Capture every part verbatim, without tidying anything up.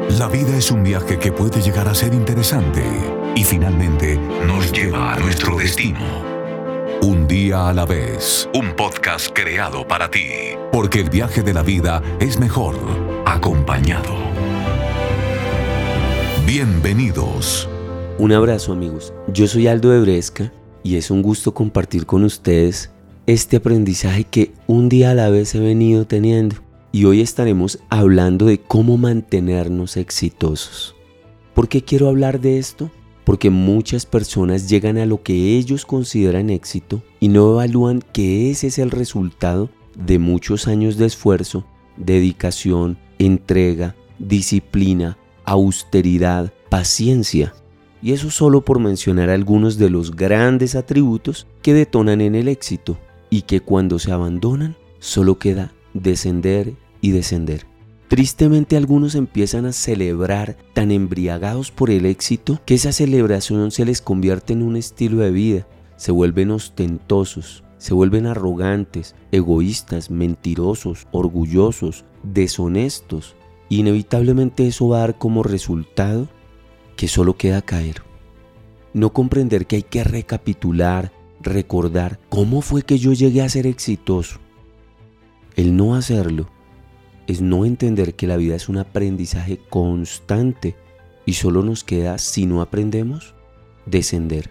La vida es un viaje que puede llegar a ser interesante y finalmente nos lleva a nuestro destino. Un día a la vez, un podcast creado para ti, porque el viaje de la vida es mejor acompañado. Bienvenidos. Un abrazo, amigos. Yo soy Aldo de Bresca y es un gusto compartir con ustedes este aprendizaje que un día a la vez he venido teniendo. Y hoy estaremos hablando de cómo mantenernos exitosos. ¿Por qué quiero hablar de esto? Porque muchas personas llegan a lo que ellos consideran éxito y no evalúan que ese es el resultado de muchos años de esfuerzo, dedicación, entrega, disciplina, austeridad, paciencia. Y eso solo por mencionar algunos de los grandes atributos que detonan en el éxito y que cuando se abandonan solo queda descender y descender. Tristemente algunos empiezan a celebrar tan embriagados por el éxito que esa celebración se les convierte en un estilo de vida. Se vuelven ostentosos, se vuelven arrogantes, egoístas, mentirosos, orgullosos, deshonestos. Inevitablemente eso va a dar como resultado que solo queda caer. No comprender que hay que recapitular, recordar cómo fue que yo llegué a ser exitoso. El no hacerlo es no entender que la vida es un aprendizaje constante y solo nos queda, si no aprendemos, descender.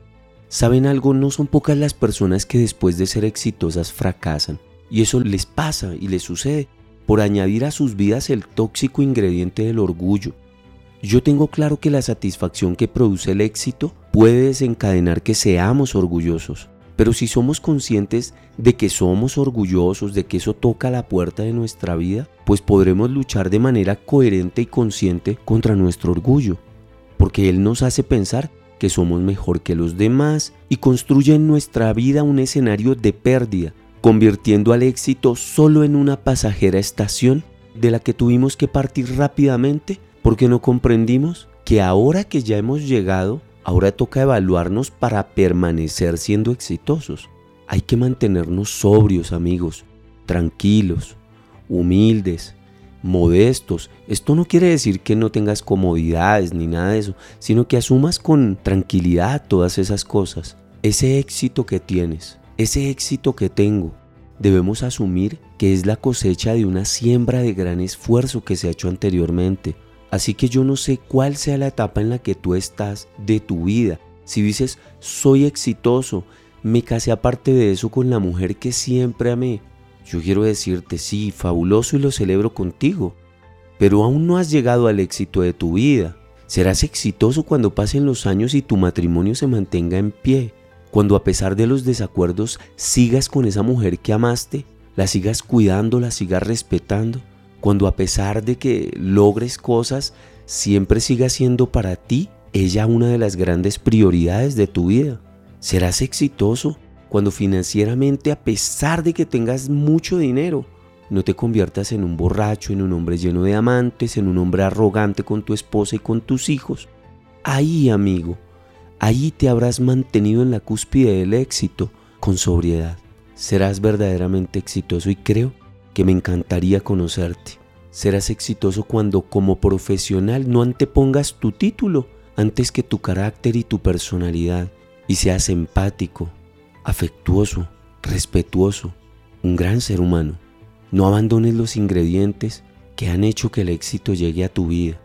¿Saben algo? No son pocas las personas que después de ser exitosas fracasan, y eso les pasa y les sucede por añadir a sus vidas el tóxico ingrediente del orgullo. Yo tengo claro que la satisfacción que produce el éxito puede desencadenar que seamos orgullosos. Pero si somos conscientes de que somos orgullosos, de que eso toca la puerta de nuestra vida, pues podremos luchar de manera coherente y consciente contra nuestro orgullo, porque él nos hace pensar que somos mejor que los demás y construye en nuestra vida un escenario de pérdida, convirtiendo al éxito solo en una pasajera estación de la que tuvimos que partir rápidamente porque no comprendimos que ahora que ya hemos llegado, ahora toca evaluarnos para permanecer siendo exitosos. Hay que mantenernos sobrios, amigos, tranquilos, humildes, modestos. Esto no quiere decir que no tengas comodidades ni nada de eso, sino que asumas con tranquilidad todas esas cosas. Ese éxito que tienes, ese éxito que tengo, debemos asumir que es la cosecha de una siembra de gran esfuerzo que se ha hecho anteriormente. Así que yo no sé cuál sea la etapa en la que tú estás de tu vida. Si dices, soy exitoso, me casé aparte de eso con la mujer que siempre amé. Yo quiero decirte, sí, fabuloso y lo celebro contigo. Pero aún no has llegado al éxito de tu vida. Serás exitoso cuando pasen los años y tu matrimonio se mantenga en pie. Cuando a pesar de los desacuerdos sigas con esa mujer que amaste, la sigas cuidando, la sigas respetando. Cuando a pesar de que logres cosas, siempre siga siendo para ti ella una de las grandes prioridades de tu vida. Serás exitoso cuando financieramente, a pesar de que tengas mucho dinero, no te conviertas en un borracho, en un hombre lleno de amantes, en un hombre arrogante con tu esposa y con tus hijos. Ahí, amigo, ahí te habrás mantenido en la cúspide del éxito con sobriedad. Serás verdaderamente exitoso y creo que me encantaría conocerte. Serás exitoso cuando como profesional no antepongas tu título antes que tu carácter y tu personalidad y seas empático, afectuoso, respetuoso, un gran ser humano. No abandones los ingredientes que han hecho que el éxito llegue a tu vida.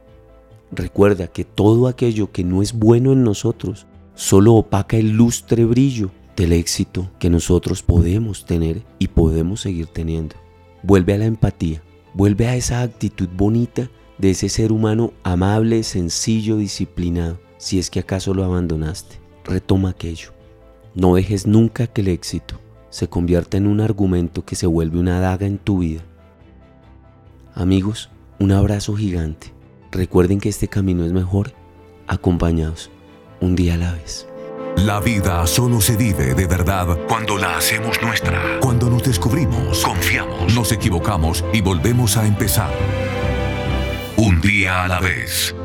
Recuerda que todo aquello que no es bueno en nosotros solo opaca el lustre brillo del éxito que nosotros podemos tener y podemos seguir teniendo. Vuelve a la empatía, vuelve a esa actitud bonita de ese ser humano amable, sencillo, disciplinado. Si es que acaso lo abandonaste, retoma aquello. No dejes nunca que el éxito se convierta en un argumento que se vuelve una daga en tu vida. Amigos, un abrazo gigante. Recuerden que este camino es mejor acompañados, un día a la vez. La vida solo se vive de verdad cuando la hacemos nuestra. Cuando nos descubrimos, confiamos, nos equivocamos y volvemos a empezar. Un día a la vez.